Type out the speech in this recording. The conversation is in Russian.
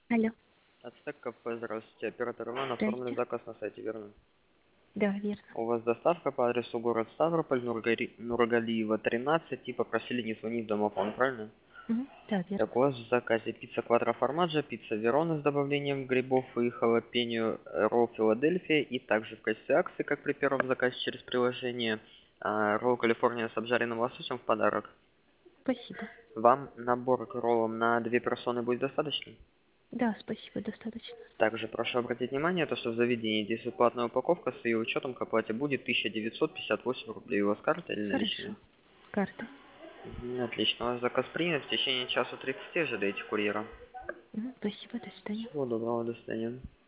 Алло, Ацтек кафе, здравствуйте. Оператор Иван, оформлен здрасте. заказ на сайте, верно? Да, верно. У вас доставка по адресу город Ставрополь, Нургалиева, 13, и попросили не звонить в домофон, правильно? Мгм, да, верно. Так, у вас в заказе пицца квадроформаджо, пицца Верона с добавлением грибов и халапеньо, ролл Филадельфия, и также в качестве акции, как при первом заказе через приложение, ролл Калифорния с обжаренным лососем в подарок. Спасибо. Вам набор к роллам на 2 персоны будет достаточно? Да, спасибо, достаточно. Также прошу обратить внимание, то, что в заведении действует платная упаковка, с ее учетом к оплате будет 1958 рублей. У вас карта или наличные? Хорошо. Карта. Отлично, у вас заказ принят. В течение часа 30 ожидаете курьера. Мгм, спасибо, до свидания. Всего доброго, до свидания.